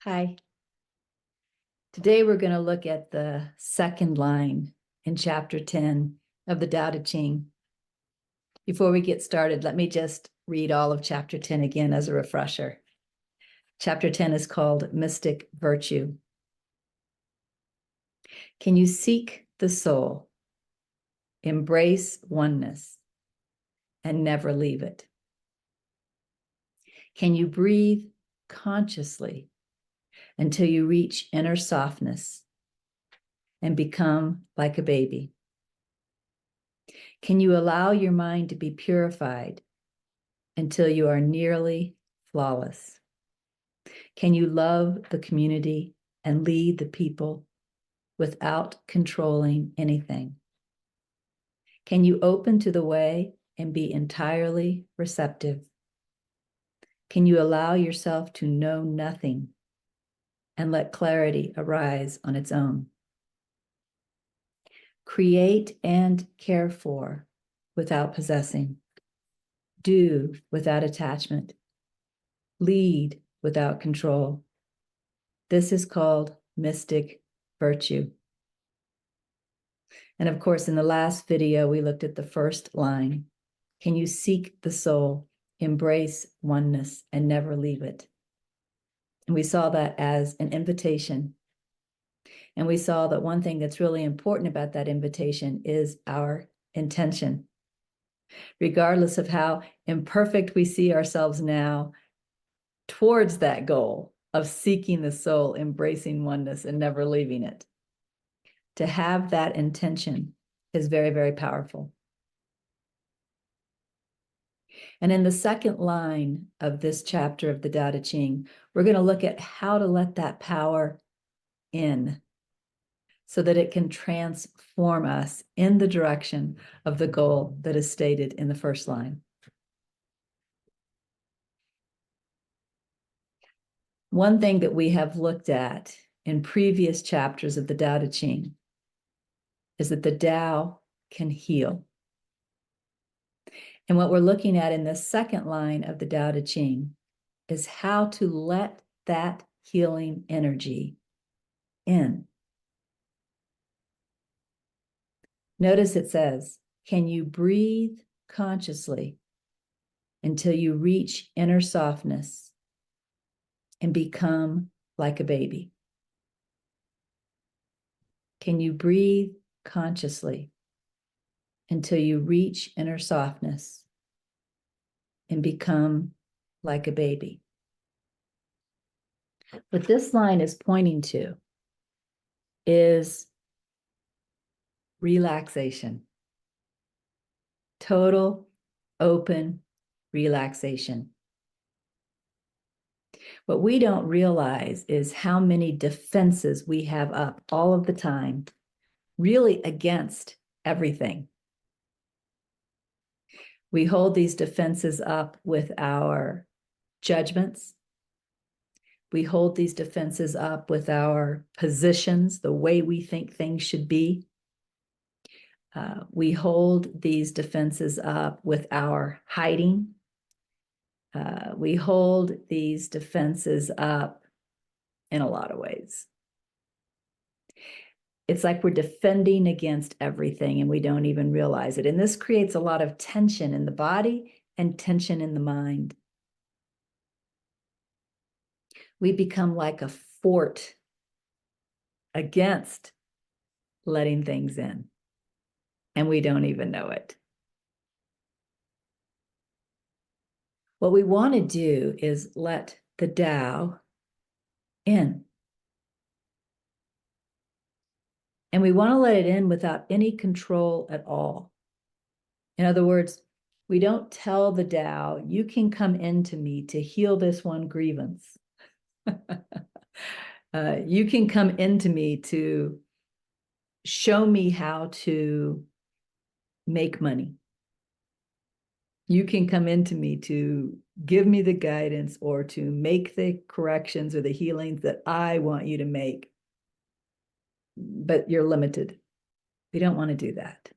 Hi. Today we're going to look at the second line in chapter 10 of the Tao Te Ching. Before we get started, let me just read all of chapter 10 again as a refresher. Chapter 10 is called Mystic Virtue. Can you seek the soul, embrace oneness, and never leave it? Can you breathe consciously until you reach inner softness and become like a baby? Can you allow your mind to be purified until you are nearly flawless? Can you love the community and lead the people without controlling anything? Can you open to the way and be entirely receptive? Can you allow yourself to know nothing and let clarity arise on its own? Create and care for without possessing. Do without attachment. Lead without control. This is called mystic virtue. And of course, in the last video, we looked at the first line. Can you seek the soul, embrace oneness, and never leave it? And we saw that as an invitation. And we saw that one thing that's really important about that invitation is our intention. Regardless of how imperfect we see ourselves now, towards that goal of seeking the soul, embracing oneness, and never leaving it. To have that intention is very, very powerful. And in the second line of this chapter of the Tao Te Ching, we're going to look at how to let that power in so that it can transform us in the direction of the goal that is stated in the first line. One thing that we have looked at in previous chapters of the Tao Te Ching is that the Tao can heal. And what we're looking at in the second line of the Tao Te Ching is how to let that healing energy in. Notice it says, can you breathe consciously until you reach inner softness and become like a baby? Can you breathe consciously until you reach inner softness and become like a baby? What this line is pointing to is relaxation. Total, open relaxation. What we don't realize is how many defenses we have up all of the time, really against everything. We hold these defenses up with our judgments. We hold these defenses up with our positions, the way we think things should be. We hold these defenses up with our hiding. We hold these defenses up in a lot of ways. It's like we're defending against everything and we don't even realize it. And this creates a lot of tension in the body and tension in the mind. We become like a fort against letting things in, and we don't even know it. What we want to do is let the Tao in. And we want to let it in without any control at all. In other words, we don't tell the Tao, you can come into me to heal this one grievance. You can come into me to show me how to make money. You can come into me to give me the guidance or to make the corrections or the healings that I want you to make. But you're limited. We don't want to do that.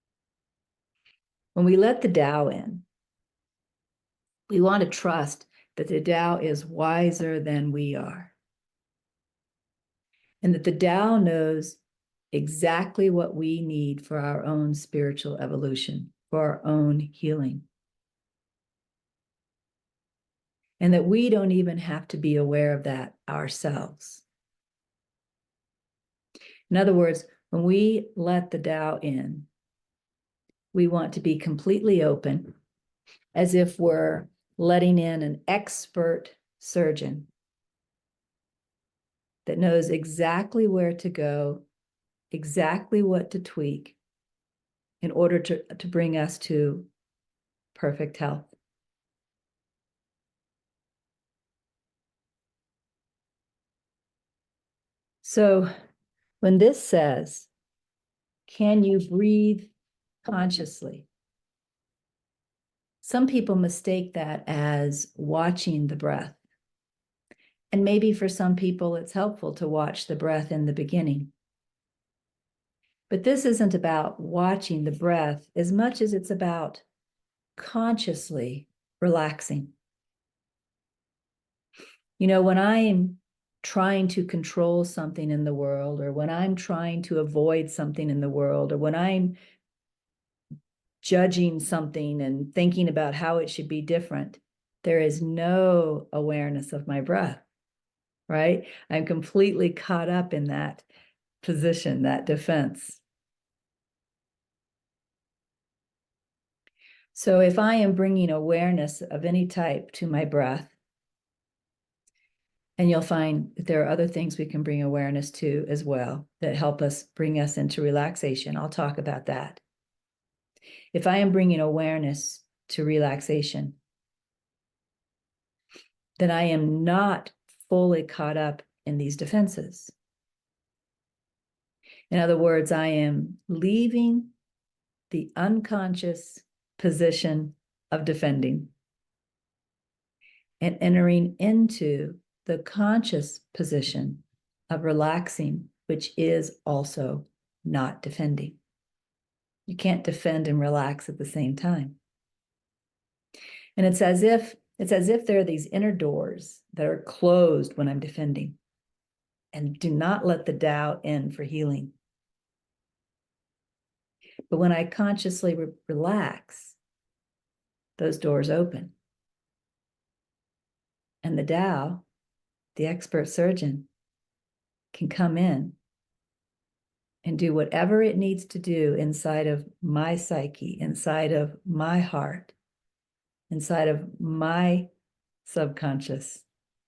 When we let the Tao in, we want to trust that the Tao is wiser than we are. And that the Tao knows exactly what we need for our own spiritual evolution, for our own healing. And that we don't even have to be aware of that ourselves. In other words, when we let the Tao in, we want to be completely open, as if we're letting in an expert surgeon that knows exactly where to go, exactly what to tweak in order to bring us to perfect health. So when this says, can you breathe consciously? Some people mistake that as watching the breath. And maybe for some people, it's helpful to watch the breath in the beginning. But this isn't about watching the breath as much as it's about consciously relaxing. You know, when I'm trying to control something in the world, or when I'm trying to avoid something in the world, or when I'm judging something and thinking about how it should be different, there is no awareness of my breath, right? I'm completely caught up in that position, that defense. So if I am bringing awareness of any type to my breath, and you'll find that there are other things we can bring awareness to as well that help us bring us into relaxation. I'll talk about that. If I am bringing awareness to relaxation, then I am not fully caught up in these defenses. In other words, I am leaving the unconscious position of defending and entering into the conscious position of relaxing, which is also not defending. You can't defend and relax at the same time. And it's as if there are these inner doors that are closed when I'm defending, and do not let the Tao in for healing. But when I consciously relax, those doors open. And the Tao, the expert surgeon, can come in and do whatever it needs to do inside of my psyche, inside of my heart, inside of my subconscious,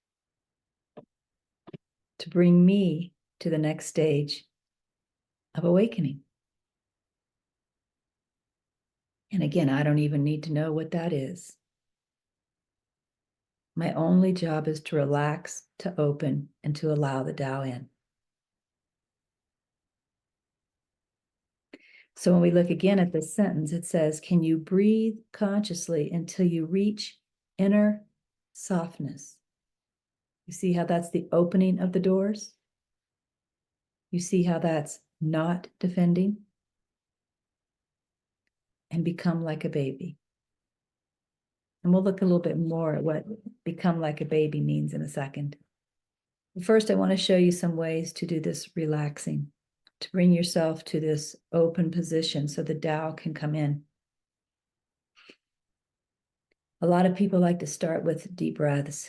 to bring me to the next stage of awakening. And again, I don't even need to know what that is. My only job is to relax, to open, and to allow the Tao in. So when we look again at this sentence, it says, can you breathe consciously until you reach inner softness? You see how that's the opening of the doors? You see how that's not defending? And become like a baby. And we'll look a little bit more at what become like a baby means in a second. First, I want to show you some ways to do this relaxing, to bring yourself to this open position so the Tao can come in. A lot of people like to start with deep breaths.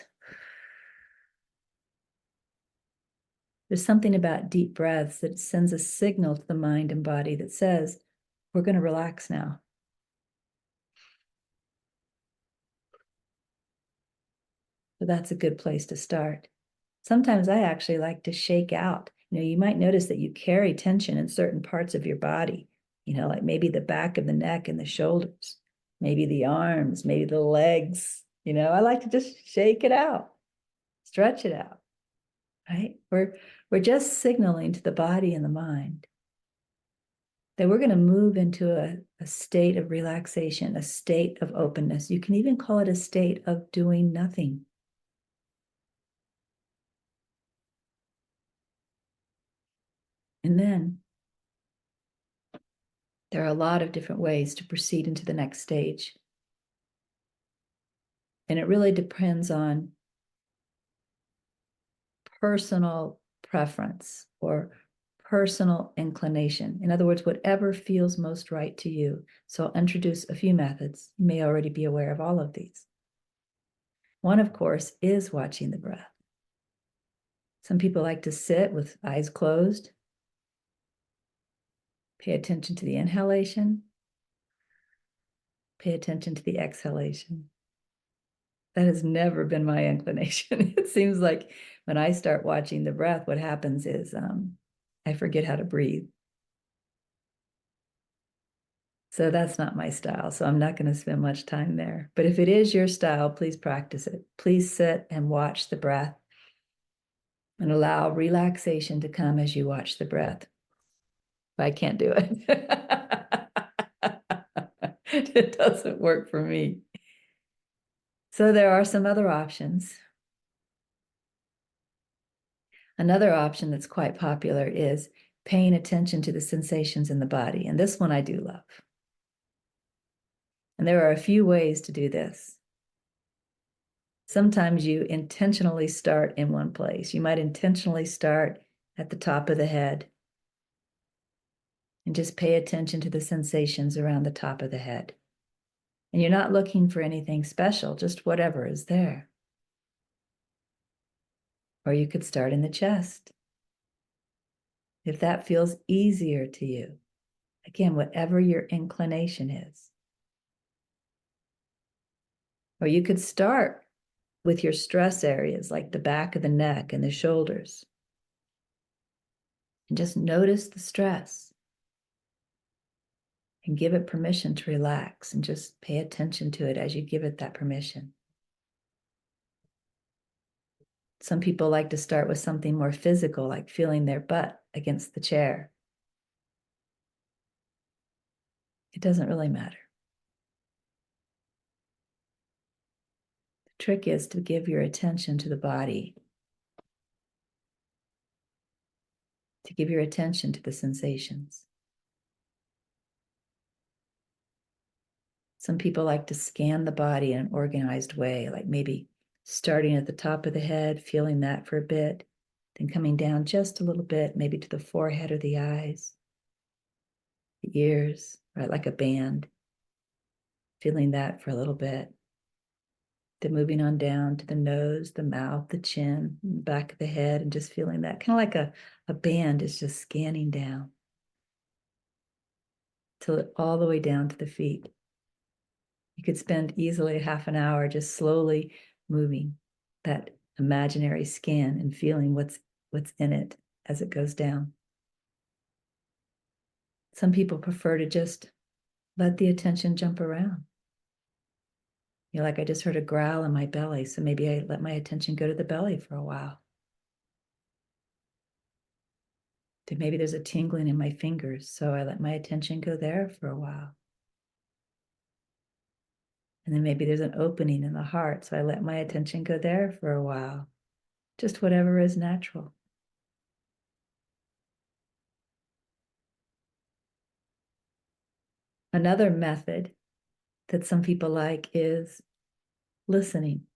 There's something about deep breaths that sends a signal to the mind and body that says, we're going to relax now. So that's a good place to start. Sometimes I actually like to shake out. You know, you might notice that you carry tension in certain parts of your body, you know, like maybe the back of the neck and the shoulders, maybe the arms, maybe the legs. You know, I like to just shake it out, stretch it out, right? We're just signaling to the body and the mind that we're going to move into a state of relaxation, a state of openness. You can even call it a state of doing nothing. And then there are a lot of different ways to proceed into the next stage. And it really depends on personal preference or personal inclination. In other words, whatever feels most right to you. So I'll introduce a few methods. You may already be aware of all of these. One, of course, is watching the breath. Some people like to sit with eyes closed, pay attention to the inhalation, pay attention to the exhalation. That has never been my inclination. It seems like when I start watching the breath, what happens is I forget how to breathe. So that's not my style. So I'm not going to spend much time there. But if it is your style, please practice it. Please sit and watch the breath and allow relaxation to come as you watch the breath. I can't do it. It doesn't work for me. So there are some other options. Another option that's quite popular is paying attention to the sensations in the body. And this one I do love. And there are a few ways to do this. Sometimes you intentionally start in one place. You might intentionally start at the top of the head and just pay attention to the sensations around the top of the head. And you're not looking for anything special, just whatever is there. Or you could start in the chest, if that feels easier to you. Again, whatever your inclination is. Or you could start with your stress areas like the back of the neck and the shoulders. And just notice the stress and give it permission to relax and just pay attention to it as you give it that permission. Some people like to start with something more physical, like feeling their butt against the chair. It doesn't really matter. The trick is to give your attention to the body, to give your attention to the sensations. Some people like to scan the body in an organized way, like maybe starting at the top of the head, feeling that for a bit, then coming down just a little bit, maybe to the forehead or the eyes, the ears, right, like a band, feeling that for a little bit. Then moving on down to the nose, the mouth, the chin, back of the head, and just feeling that, kind of like a band is just scanning down till all the way down to the feet. You could spend easily half an hour just slowly moving that imaginary scan and feeling what's in it as it goes down. Some people prefer to just let the attention jump around. You're like, I just heard a growl in my belly, so maybe I let my attention go to the belly for a while. Then maybe there's a tingling in my fingers, so I let my attention go there for a while. And then maybe there's an opening in the heart, so I let my attention go there for a while. Just whatever is natural. Another method that some people like is listening.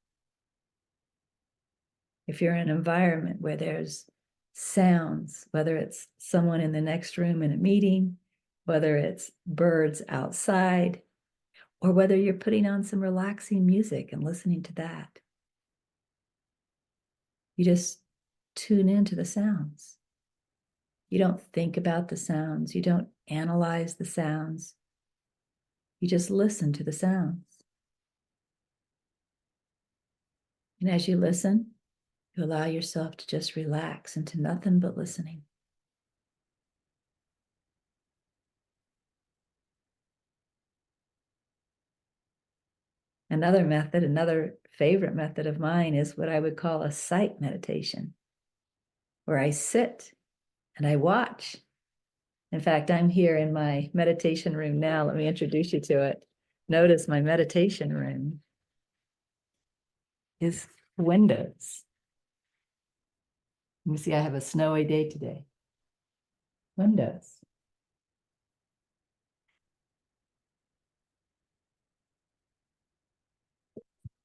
If you're in an environment where there's sounds, whether it's someone in the next room in a meeting, whether it's birds outside, or whether you're putting on some relaxing music and listening to that. You just tune into the sounds. You don't think about the sounds. You don't analyze the sounds. You just listen to the sounds. And as you listen, you allow yourself to just relax into nothing but listening. Another method, another favorite method of mine is what I would call a sight meditation, where I sit and I watch. In fact, I'm here in my meditation room now. Let me introduce you to it. Notice my meditation room is windows. You see, I have a snowy day today. Windows.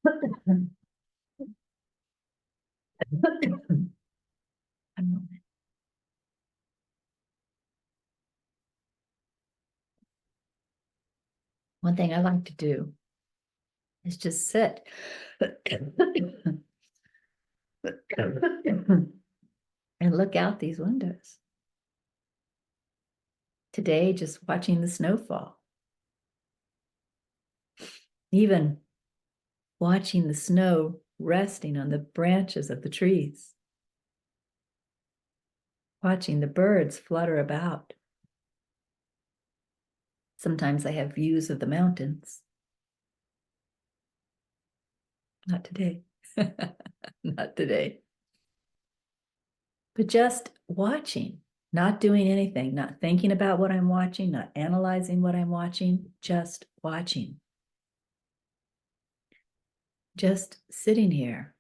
One thing I like to do is just sit and look out these windows. Today, just watching the snowfall. Even watching the snow resting on the branches of the trees. Watching the birds flutter about. Sometimes I have views of the mountains. Not today. Not today. But just watching, not doing anything, not thinking about what I'm watching, not analyzing what I'm watching, just watching. Just sitting here,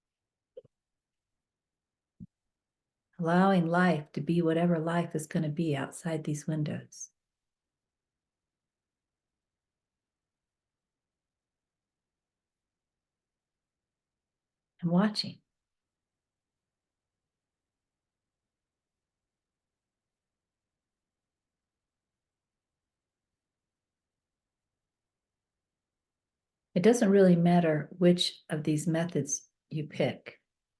allowing life to be whatever life is going to be outside these windows. And watching. It doesn't really matter which of these methods you pick.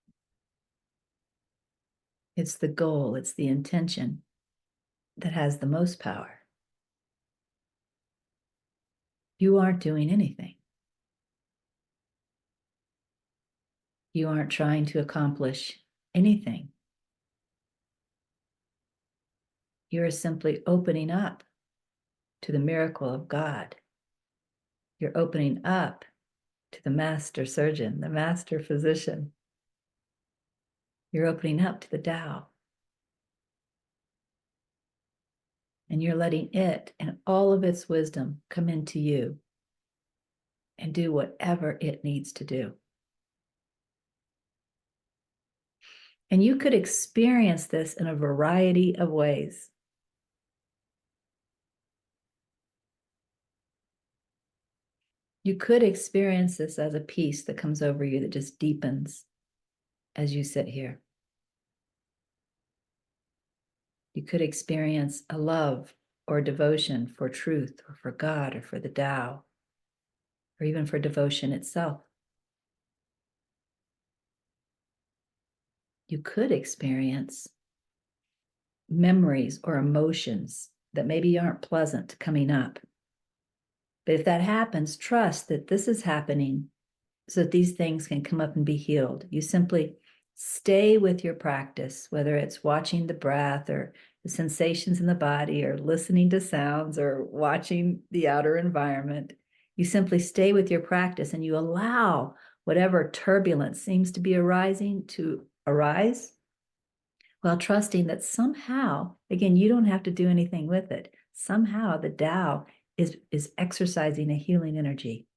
It's the goal, it's the intention that has the most power. You aren't doing anything. You aren't trying to accomplish anything. You're simply opening up to the miracle of God. You're opening up to the master surgeon, the master physician. You're opening up to the Tao. And you're letting it and all of its wisdom come into you and do whatever it needs to do. And you could experience this in a variety of ways. You could experience this as a peace that comes over you that just deepens as you sit here. You could experience a love or devotion for truth or for God or for the Tao, or even for devotion itself. You could experience memories or emotions that maybe aren't pleasant coming up. But if that happens, trust that this is happening so that these things can come up and be healed. You simply stay with your practice, whether it's watching the breath or the sensations in the body or listening to sounds or watching the outer environment. You simply stay with your practice and you allow whatever turbulence seems to be arising to arise, while trusting that somehow, again, you don't have to do anything with it. Somehow the Tao is exercising a healing energy.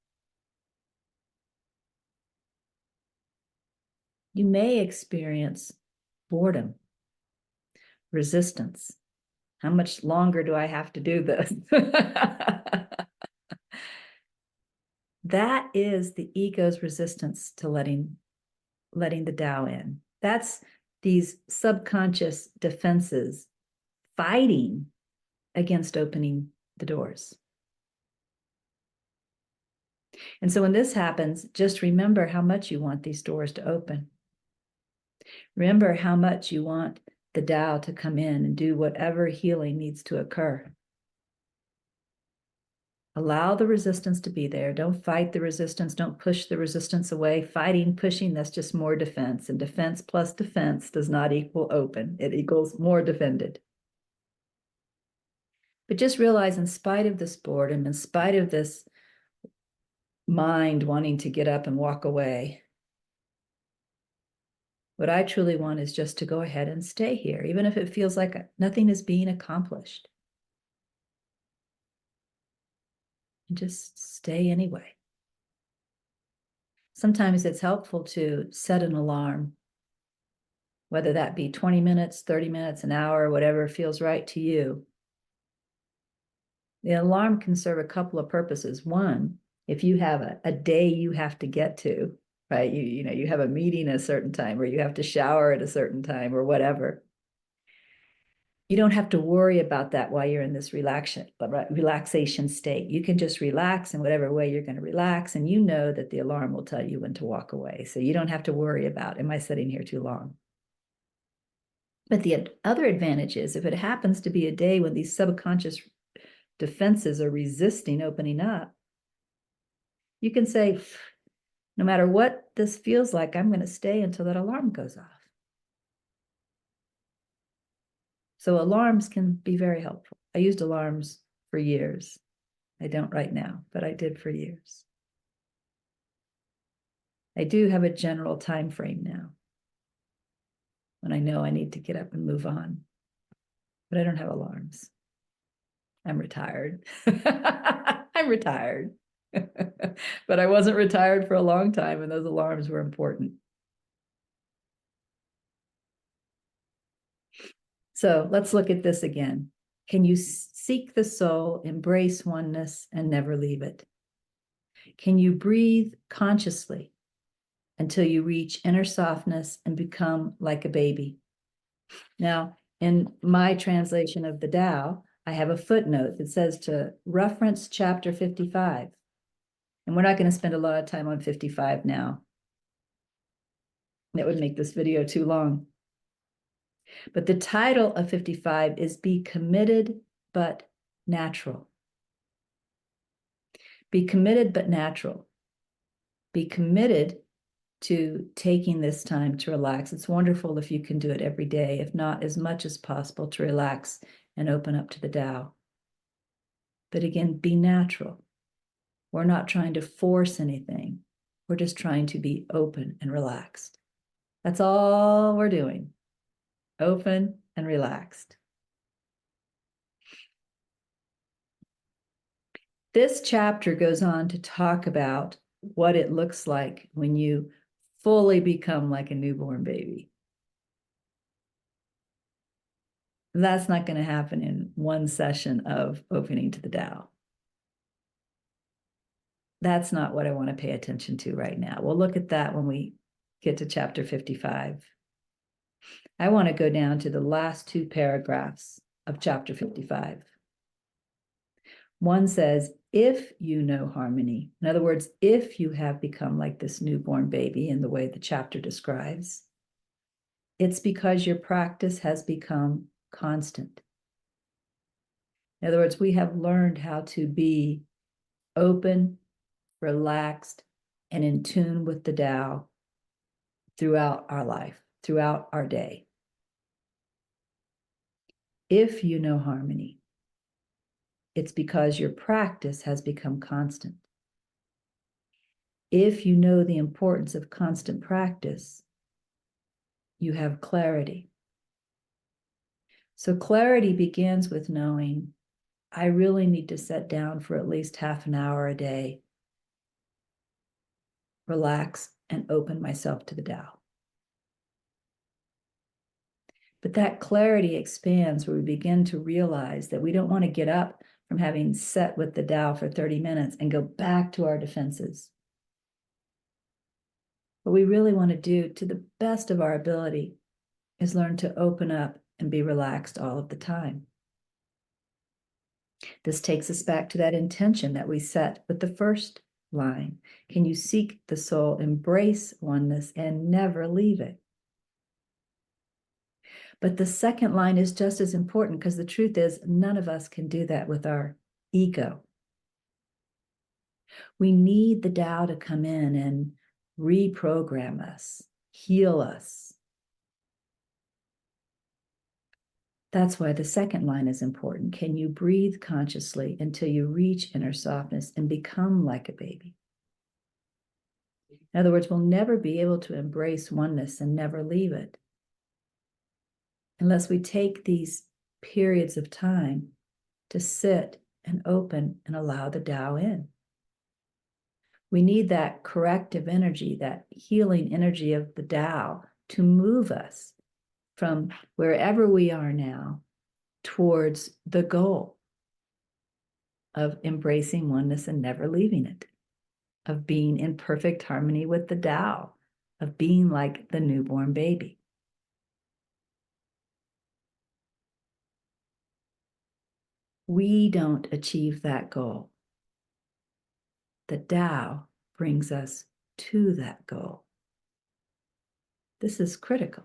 You may experience boredom, resistance. How much longer do I have to do this? That is the ego's resistance to letting the Tao in. That's these subconscious defenses fighting against opening the doors. And so when this happens, just remember how much you want these doors to open. Remember how much you want the Tao to come in and do whatever healing needs to occur. Allow the resistance to be there. Don't fight the resistance. Don't push the resistance away. Fighting, pushing, that's just more defense. And defense plus defense does not equal open. It equals more defended. But just realize, in spite of this boredom, in spite of this mind wanting to get up and walk away, what I truly want is just to go ahead and stay here, even if it feels like nothing is being accomplished. And just stay anyway. Sometimes it's helpful to set an alarm, whether that be 20 minutes, 30 minutes, an hour, whatever feels right to you. The alarm can serve a couple of purposes. One If you have a day you have to get to, right? You have a meeting at a certain time, or you have to shower at a certain time, or whatever. You don't have to worry about that while you're in this relaxation state. You can just relax in whatever way you're going to relax, and you know that the alarm will tell you when to walk away. So you don't have to worry about, am I sitting here too long? But the other advantage is, if it happens to be a day when these subconscious defenses are resisting opening up, you can say, no matter what this feels like, I'm going to stay until that alarm goes off. So alarms can be very helpful. I used alarms for years. I don't right now, but I did for years. I do have a general time frame now when I know I need to get up and move on, but I don't have alarms. I'm retired. I'm retired. But I wasn't retired for a long time, and those alarms were important. So let's look at this again. Can you seek the soul, embrace oneness, and never leave it? Can you breathe consciously until you reach inner softness and become like a baby? Now, in my translation of the Tao, I have a footnote that says to reference chapter 55. And we're not going to spend a lot of time on 55 now. That would make this video too long. But the title of 55 is Be Committed but Natural. Be committed but natural. Be committed to taking this time to relax. It's wonderful if you can do it every day, if not as much as possible, to relax and open up to the Tao. But again, be natural. We're not trying to force anything. We're just trying to be open and relaxed. That's all we're doing. Open and relaxed. This chapter goes on to talk about what it looks like when you fully become like a newborn baby. That's not going to happen in one session of opening to the Tao. That's not what I want to pay attention to right now. We'll look at that when we get to chapter 55. I want to go down to the last two paragraphs of chapter 55. One says, if you know harmony, in other words, if you have become like this newborn baby in the way the chapter describes, it's because your practice has become constant. In other words, we have learned how to be open, relaxed, and in tune with the Tao throughout our life, throughout our day. If you know harmony, it's because your practice has become constant. If you know the importance of constant practice, you have clarity. So clarity begins with knowing, I really need to sit down for at least half an hour a day, relax, and open myself to the Tao. But that clarity expands where we begin to realize that we don't want to get up from having sat with the Tao for 30 minutes and go back to our defenses. What we really want to do, to the best of our ability, is learn to open up and be relaxed all of the time. This takes us back to that intention that we set with the first line. Can you seek the soul, embrace oneness, and never leave it? But the second line is just as important, because the truth is, none of us can do that with our ego. We need the Tao to come in and reprogram us, heal us. That's why the second line is important. Can you breathe consciously until you reach inner softness and become like a baby? In other words, we'll never be able to embrace oneness and never leave it unless we take these periods of time to sit and open and allow the Tao in. We need that corrective energy, that healing energy of the Tao to move us from wherever we are now towards the goal of embracing oneness and never leaving it. of being in perfect harmony with the Tao, of being like the newborn baby. We don't achieve that goal. The Tao brings us to that goal. This is critical.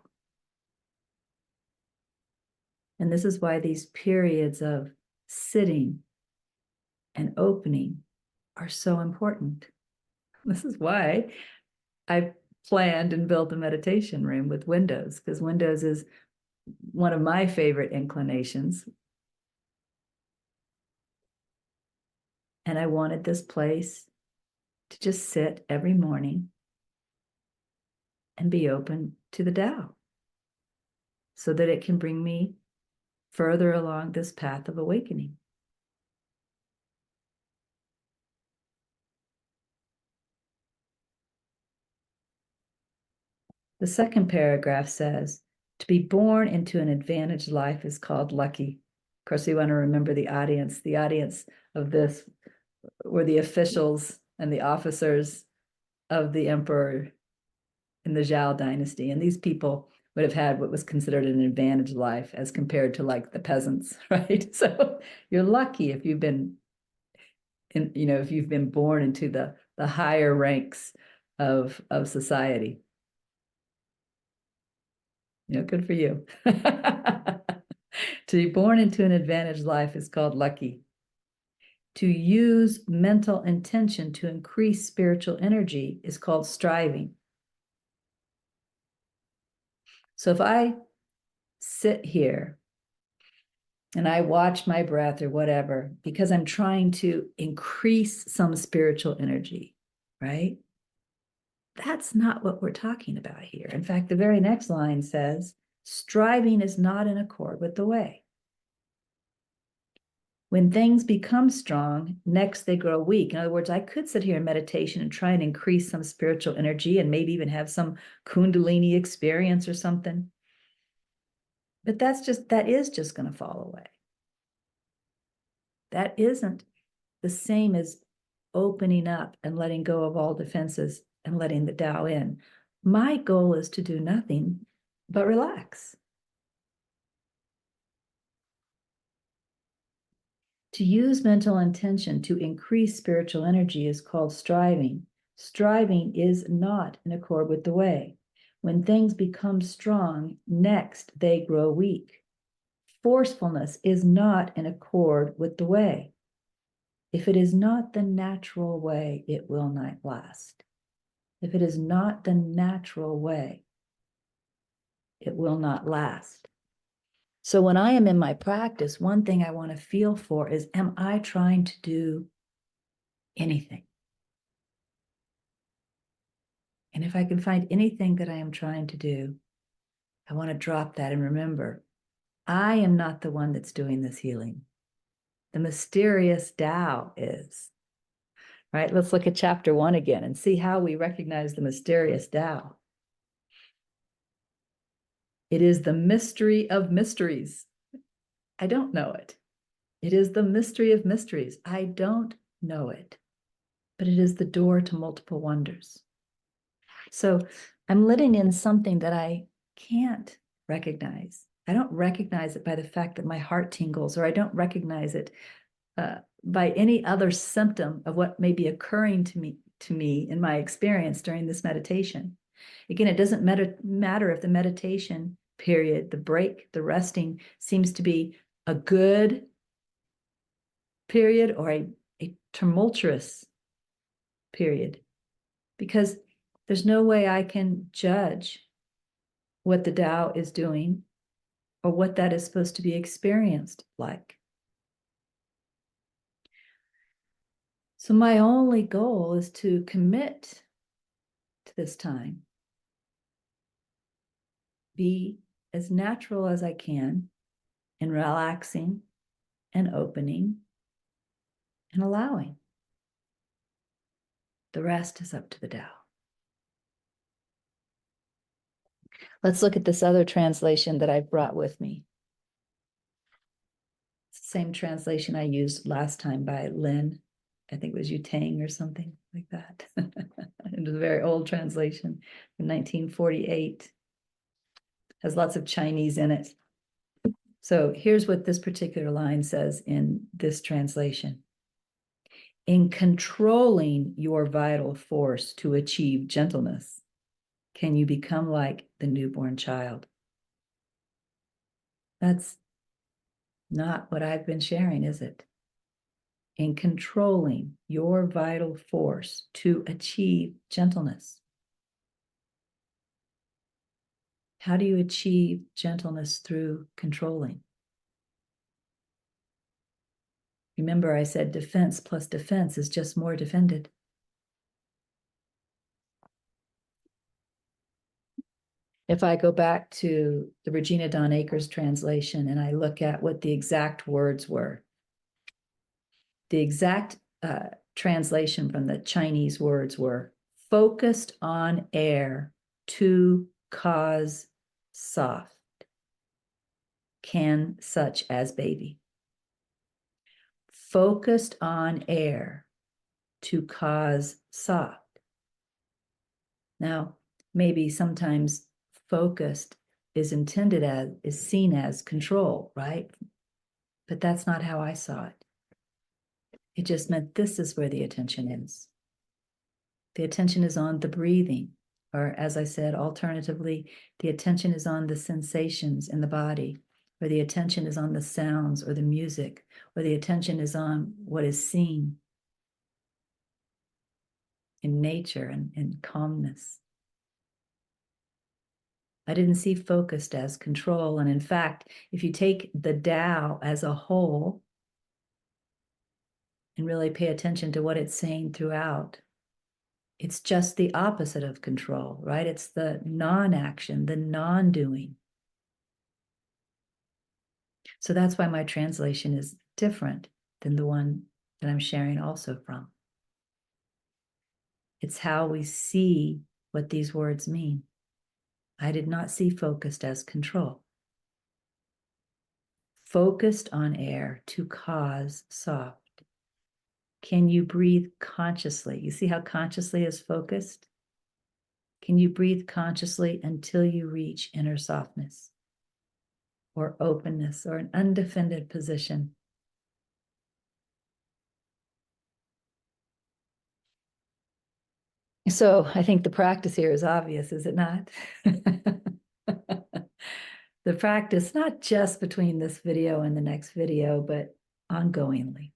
And this is why these periods of sitting and opening are so important. This is why I planned and built a meditation room with windows, because windows is one of my favorite inclinations. And I wanted this place to just sit every morning and be open to the Tao so that it can bring me further along this path of awakening. The second paragraph says, to be born into an advantaged life is called lucky. Of course, we want to remember the audience. The audience of this were the officials and the officers of the emperor in the Zhao dynasty. And these people would have had what was considered an advantaged life as compared to like the peasants, right? So you're lucky if you've been if you've been born into the higher ranks of society. Good for you. To be born into an advantaged life is called lucky. To use mental intention to increase spiritual energy is called striving. So if I sit here and I watch my breath or whatever, because I'm trying to increase some spiritual energy, right? That's not what we're talking about here. In fact, the very next line says, striving is not in accord with the way. When things become strong, next they grow weak. In other words, I could sit here in meditation and try and increase some spiritual energy and maybe even have some Kundalini experience or something. But that is just going to fall away. That isn't the same as opening up and letting go of all defenses and letting the Tao in. My goal is to do nothing but relax. To use mental intention to increase spiritual energy is called striving. Striving is not in accord with the way. When things become strong, next they grow weak. Forcefulness is not in accord with the way. If it is not the natural way, it will not last. If it is not the natural way, it will not last. So when I am in my practice, one thing I want to feel for is, am I trying to do anything? And if I can find anything that I am trying to do, I want to drop that and remember, I am not the one that's doing this healing. The mysterious Tao is. Right? Let's look at chapter 1 again and see how we recognize the mysterious Tao. It is the mystery of mysteries. I don't know it. It is the mystery of mysteries. I don't know it, but it is the door to multiple wonders. So I'm letting in something that I can't recognize. I don't recognize it by the fact that my heart tingles, or I don't recognize it by any other symptom of what may be occurring to me in my experience during this meditation. Again, it doesn't matter if the meditation period, the break, the resting seems to be a good period or a tumultuous period, because there's no way I can judge what the Tao is doing or what that is supposed to be experienced like. So my only goal is to commit to this time, be as natural as I can in relaxing and opening and allowing. The rest is up to the Tao. Let's look at this other translation that I've brought with me. It's the same translation I used last time by Lynn I think it was Yutang or something like that. It was a very old translation in 1948. Has lots of Chinese in it. So here's what this particular line says in this translation. In controlling your vital force to achieve gentleness, can you become like the newborn child? That's not what I've been sharing, is it? In controlling your vital force to achieve gentleness. How do you achieve gentleness through controlling? Remember, I said defense plus defense is just more defended. If I go back to the Regina Dawn Akers translation and I look at what the exact words were, the exact translation from the Chinese words were focused on air to cause soft, can such as baby. Focused on air to cause soft. Now, maybe sometimes focused is intended as, is seen as control, right? But that's not how I saw it. It just meant this is where the attention is. The attention is on the breathing, or as I said, alternatively, the attention is on the sensations in the body, or the attention is on the sounds or the music, or the attention is on what is seen in nature and in calmness. I didn't see focused as control. And in fact, if you take the Tao as a whole and really pay attention to what it's saying throughout, it's just the opposite of control, right? It's the non-action, the non-doing. So that's why my translation is different than the one that I'm sharing also from. It's how we see what these words mean. I did not see focused as control. Focused on air to cause soft. Can you breathe consciously? You see how consciously is focused? Can you breathe consciously until you reach inner softness or openness or an undefended position? So I think the practice here is obvious, is it not? The practice, not just between this video and the next video, but ongoingly,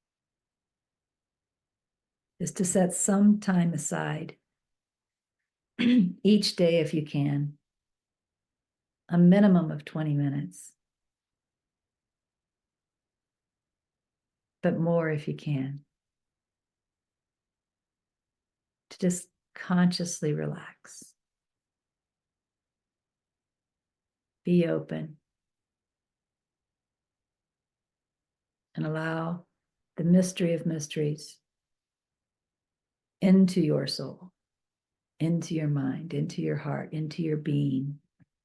is to set some time aside each day if you can, a minimum of 20 minutes, but more if you can, to just consciously relax. Be open and allow the mystery of mysteries into your soul, into your mind, into your heart, into your being,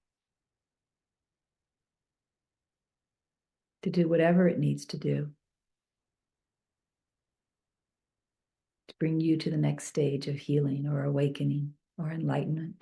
to do whatever it needs to do to bring you to the next stage of healing or awakening or enlightenment.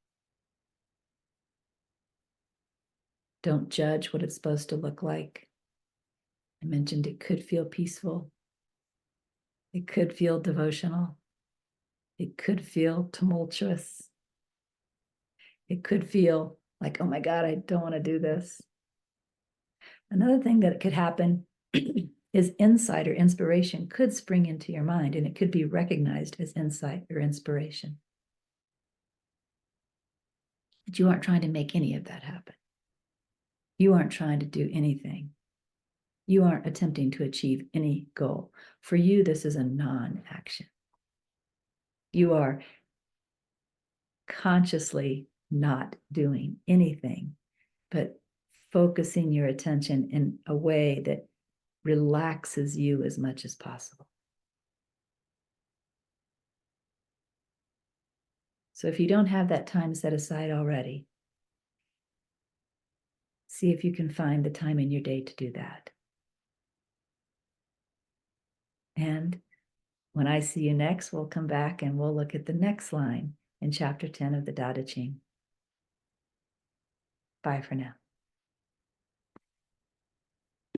Don't judge what it's supposed to look like. I mentioned it could feel peaceful. It could feel devotional. It could feel tumultuous. It could feel like, oh my God, I don't want to do this. Another thing that could happen is insight or inspiration could spring into your mind, and it could be recognized as insight or inspiration. But you aren't trying to make any of that happen. You aren't trying to do anything. You aren't attempting to achieve any goal. For you, this is a non-action. You are consciously not doing anything, but focusing your attention in a way that relaxes you as much as possible. So if you don't have that time set aside already, see if you can find the time in your day to do that. And When I see you next, we'll come back and we'll look at the next line in chapter 10 of the Tao Te Ching. Bye for now.